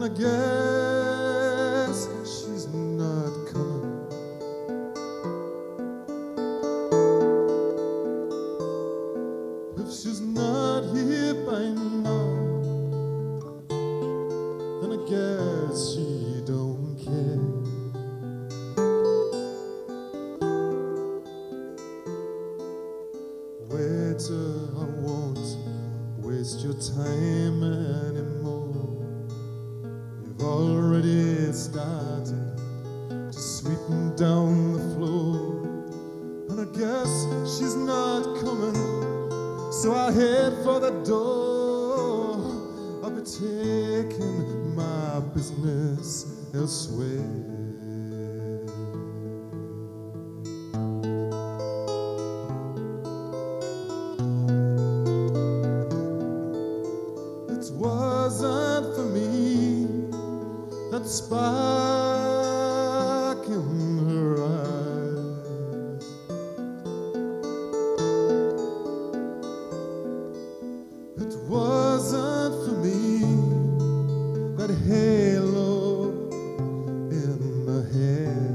guess she's not coming. If she's not here by now, then I guess she don't care. Waiter, I won't waste your time anymore. You've already started to sweeping down the floor, and I guess she's not coming, so I head for the door. I'll be taking my business elsewhere. It wasn't for me, that spark in her eyes. It wasn't for me, that halo in her hair.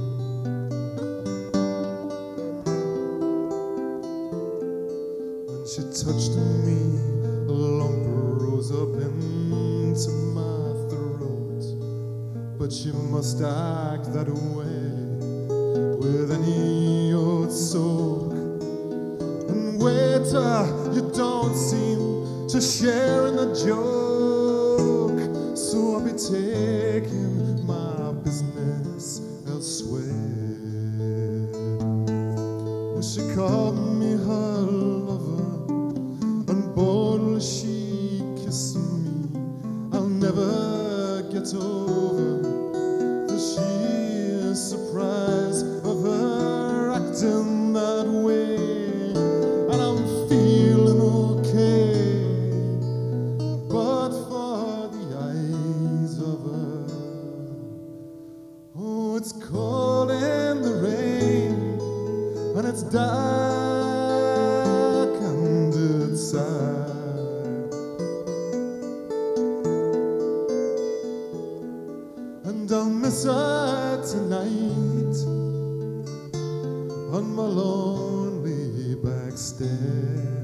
When she touched me, a lump rose up into my throat. But you must act that way with any old soak. And waiter, you don't seem to share in the joke, so I'll be taking my business elsewhere. Well, she called me her lover, and boldly she kissed me. I'll never get over the sheer surprise of her acting that way. And I'm feeling okay, but for the eyes of her. Oh, it's cold in the rain, and it's dark outside, and I'll miss her tonight on my lonely back stair.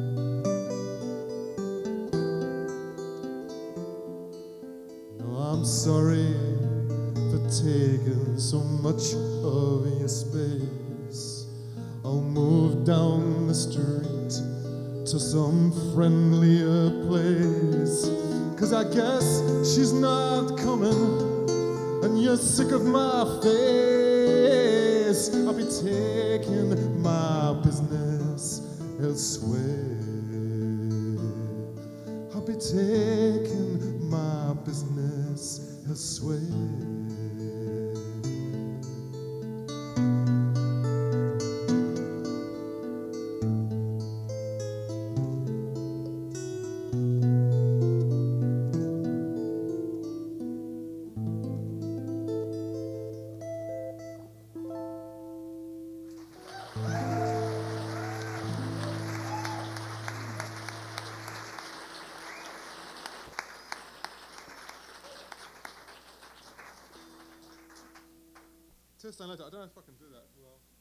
No, I'm sorry for taking so much of your space. I'll move down the street to some friendlier place, 'cause I guess she's not coming, and you're sick of my face. I'll be taking my business elsewhere. I'll be taking my business elsewhere. Test and later. I don't know if I can do that well.